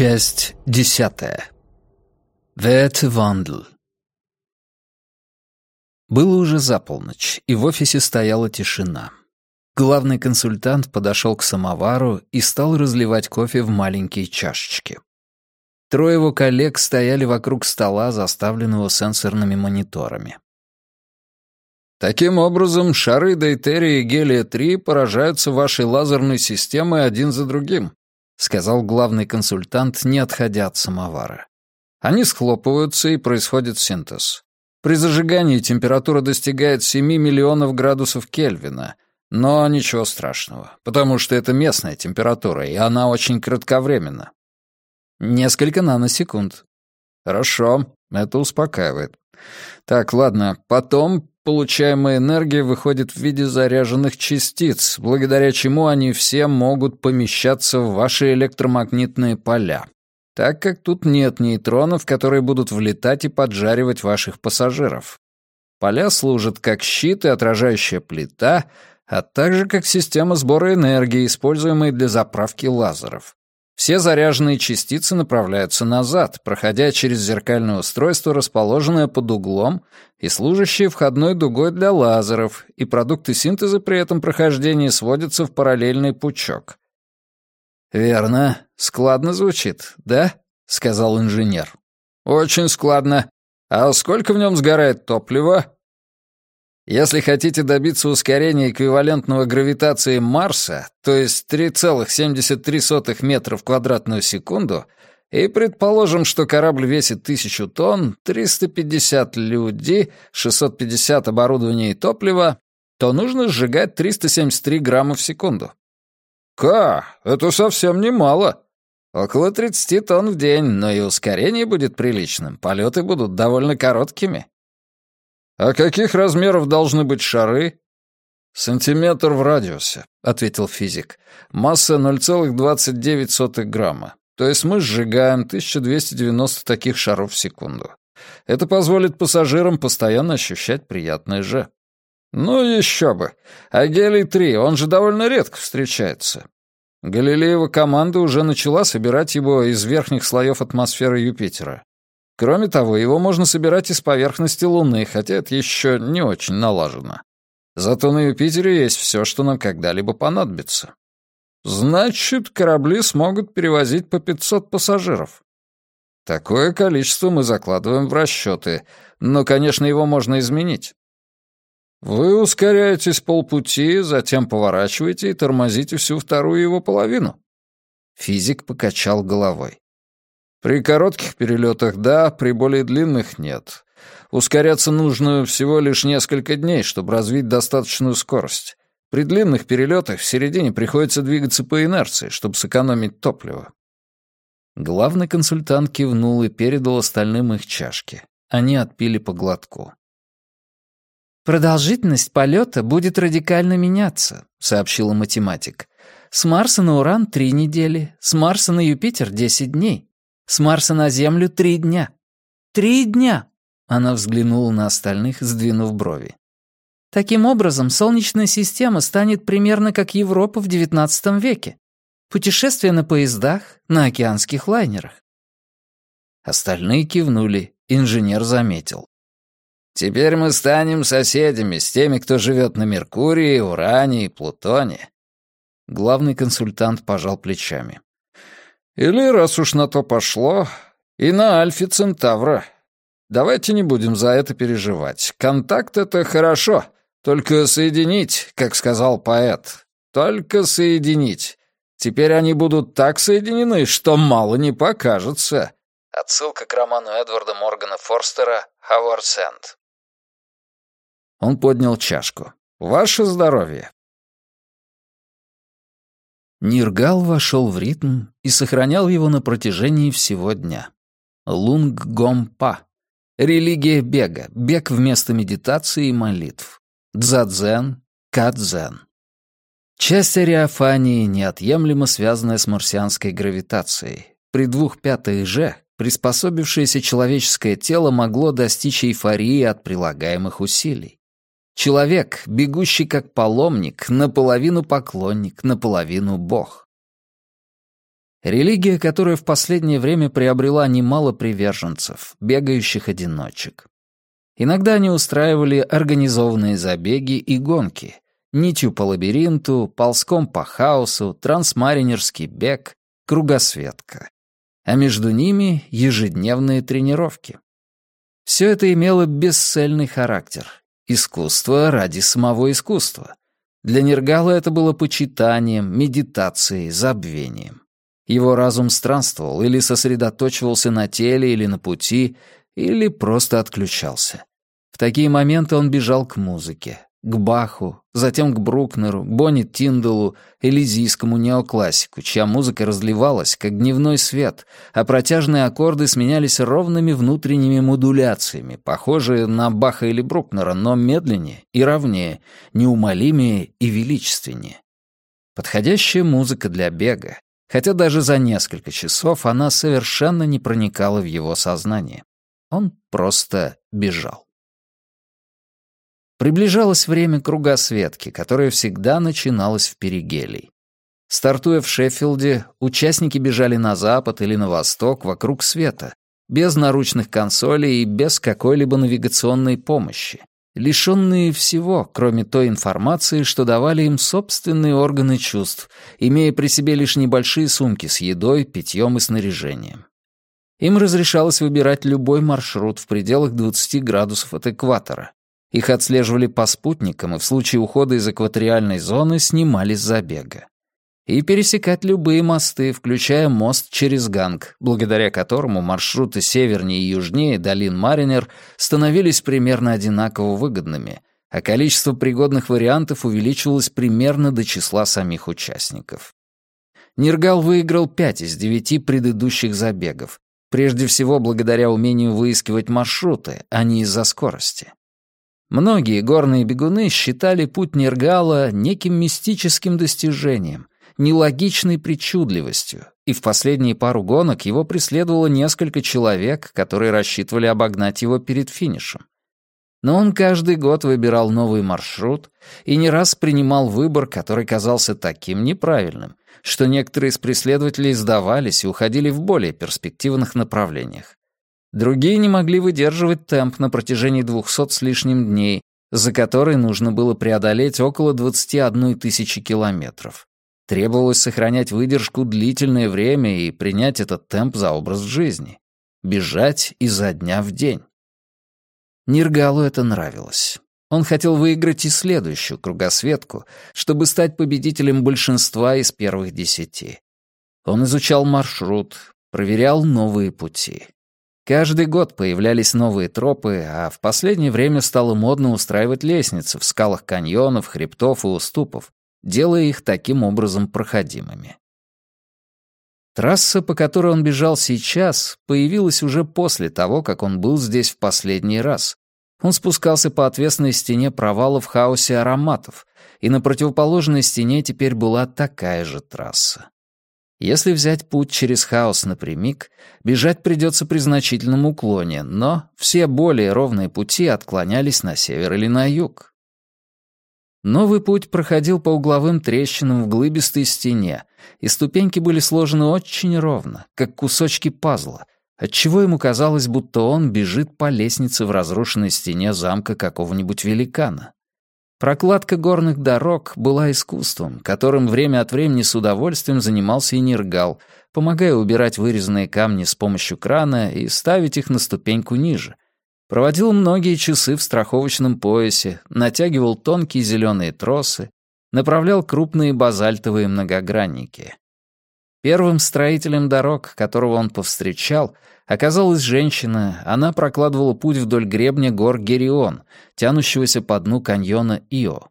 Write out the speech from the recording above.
Часть 10. Wertewandel. Было уже за полночь, и в офисе стояла тишина. Главный консультант подошел к самовару и стал разливать кофе в маленькие чашечки. Трое его коллег стояли вокруг стола, заставленного сенсорными мониторами. Таким образом, шары дейтерия и гелия-3 поражаются вашей лазерной системой один за другим, сказал главный консультант, не отходя от самовара. Они схлопываются, и происходит синтез. При зажигании температура достигает 7 миллионов градусов Кельвина, но ничего страшного, потому что это местная температура, и она очень кратковременна. Несколько наносекунд. Хорошо, это успокаивает. Так, ладно, потом получаемая энергия выходит в виде заряженных частиц, благодаря чему они все могут помещаться в ваши электромагнитные поля, так как тут нет нейтронов, которые будут влетать и поджаривать ваших пассажиров. Поля служат как щит и отражающая плита, а также как система сбора энергии, используемая для заправки лазеров. Все заряженные частицы направляются назад, проходя через зеркальное устройство, расположенное под углом и служащее входной дугой для лазеров, и продукты синтеза при этом прохождении сводятся в параллельный пучок. «Верно. Складно звучит, да?» — сказал инженер. «Очень складно. А сколько в нем сгорает топлива?» Если хотите добиться ускорения эквивалентного гравитации Марса, то есть 3,73 метра в квадратную секунду, и предположим, что корабль весит 1000 тонн, 350 людей, 650 оборудования и топлива, то нужно сжигать 373 грамма в секунду. Это совсем немало. Около 30 тонн в день, но и ускорение будет приличным, полеты будут довольно короткими. «А каких размеров должны быть шары?» «Сантиметр в радиусе», — ответил физик. «Масса 0,29 грамма. То есть мы сжигаем 1290 таких шаров в секунду. Это позволит пассажирам постоянно ощущать приятное «ж». Ну еще бы. А гелий-3, он же довольно редко встречается. Галилеева команда уже начала собирать его из верхних слоев атмосферы Юпитера. Кроме того, его можно собирать из поверхности Луны, хотя это еще не очень налажено. Зато на Юпитере есть все, что нам когда-либо понадобится. Значит, корабли смогут перевозить по 500 пассажиров. Такое количество мы закладываем в расчеты, но, конечно, его можно изменить. Вы ускоряетесь полпути, затем поворачиваете и тормозите всю вторую его половину. Физик покачал головой. При коротких перелетах — да, при более длинных — нет. Ускоряться нужно всего лишь несколько дней, чтобы развить достаточную скорость. При длинных перелетах в середине приходится двигаться по инерции, чтобы сэкономить топливо. Главный консультант кивнул и передал остальным их чашки. Они отпили по глотку. «Продолжительность полета будет радикально меняться», — сообщила математик. «С Марса на Уран 3 недели, с Марса на Юпитер 10 дней. С Марса на Землю 3 дня. 3 дня!» Она взглянула на остальных, сдвинув брови. «Таким образом, Солнечная система станет примерно как Европа в XIX веке. Путешествия на поездах, на океанских лайнерах». Остальные кивнули, инженер заметил. «Теперь мы станем соседями с теми, кто живет на Меркурии, Уране и Плутоне». Главный консультант пожал плечами. «Или, раз уж на то пошло, и на Альфе Центавра. Давайте не будем за это переживать. Контакт — это хорошо, только соединить, как сказал поэт. Только соединить. Теперь они будут так соединены, что мало не покажется». Отсылка к роману Эдварда Моргана Форстера «Ховард Сэнд». Он поднял чашку. «Ваше здоровье». Ниргал вошел в ритм и сохранял его на протяжении всего дня. Лунг-гом-па. Религия бега, бег вместо медитации и молитв. Дзадзен, кадзен. Часть ариофании, неотъемлемо связанная с марсианской гравитацией. При 2/5 «ж» приспособившееся человеческое тело могло достичь эйфории от прилагаемых усилий. Человек, бегущий как паломник, наполовину поклонник, наполовину бог. Религия, которая в последнее время приобрела немало приверженцев, бегающих одиночек. Иногда они устраивали организованные забеги и гонки, нитью по лабиринту, ползком по хаосу, трансмаринерский бег, кругосветка. А между ними ежедневные тренировки. Все это имело бесцельный характер. Искусство ради самого искусства. Для Нергала это было почитанием, медитацией, забвением. Его разум странствовал или сосредоточивался на теле или на пути, или просто отключался. В такие моменты он бежал к музыке, к Баху, затем к Брукнеру, к Бонни Тинделу, элизийскому неоклассику, чья музыка разливалась, как дневной свет, а протяжные аккорды сменялись ровными внутренними модуляциями, похожие на Баха или Брукнера, но медленнее и ровнее, неумолимее и величественнее. Подходящая музыка для бега, хотя даже за несколько часов она совершенно не проникала в его сознание. Он просто бежал. Приближалось время кругосветки, которое всегда начиналось в перигелий. Стартуя в Шеффилде, участники бежали на запад или на восток вокруг света, без наручных консолей и без какой-либо навигационной помощи, лишенные всего, кроме той информации, что давали им собственные органы чувств, имея при себе лишь небольшие сумки с едой, питьем и снаряжением. Им разрешалось выбирать любой маршрут в пределах 20 градусов от экватора. Их отслеживали по спутникам и в случае ухода из экваториальной зоны снимали с забега. И пересекать любые мосты, включая мост через Ганг, благодаря которому маршруты севернее и южнее долин Маринер становились примерно одинаково выгодными, а количество пригодных вариантов увеличивалось примерно до числа самих участников. Нергал выиграл 5 из 9 предыдущих забегов, прежде всего благодаря умению выискивать маршруты, а не из-за скорости. Многие горные бегуны считали путь Нергала неким мистическим достижением, нелогичной причудливостью, и в последние пару гонок его преследовало несколько человек, которые рассчитывали обогнать его перед финишем. Но он каждый год выбирал новый маршрут и не раз принимал выбор, который казался таким неправильным, что некоторые из преследователей сдавались и уходили в более перспективных направлениях. Другие не могли выдерживать темп на протяжении 200 с лишним дней, за которые нужно было преодолеть около 21 тысячи километров. Требовалось сохранять выдержку длительное время и принять этот темп за образ жизни. Бежать изо дня в день. Нергалу это нравилось. Он хотел выиграть и следующую кругосветку, чтобы стать победителем большинства из первых 10. Он изучал маршрут, проверял новые пути. Каждый год появлялись новые тропы, а в последнее время стало модно устраивать лестницы в скалах каньонов, хребтов и уступов, делая их таким образом проходимыми. Трасса, по которой он бежал сейчас, появилась уже после того, как он был здесь в последний раз. Он спускался по отвесной стене провала в хаосе ароматов, и на противоположной стене теперь была такая же трасса. Если взять путь через хаос напрямик, бежать придется при значительном уклоне, но все более ровные пути отклонялись на север или на юг. Новый путь проходил по угловым трещинам в глыбистой стене, и ступеньки были сложены очень ровно, как кусочки пазла, отчего ему казалось, будто он бежит по лестнице в разрушенной стене замка какого-нибудь великана. Прокладка горных дорог была искусством, которым время от времени с удовольствием занимался и Нергал, помогая убирать вырезанные камни с помощью крана и ставить их на ступеньку ниже. Проводил многие часы в страховочном поясе, натягивал тонкие зеленые тросы, направлял крупные базальтовые многогранники. Первым строителем дорог, которого он повстречал, оказалась женщина. Она прокладывала путь вдоль гребня гор Герион, тянущегося по дну каньона Ио.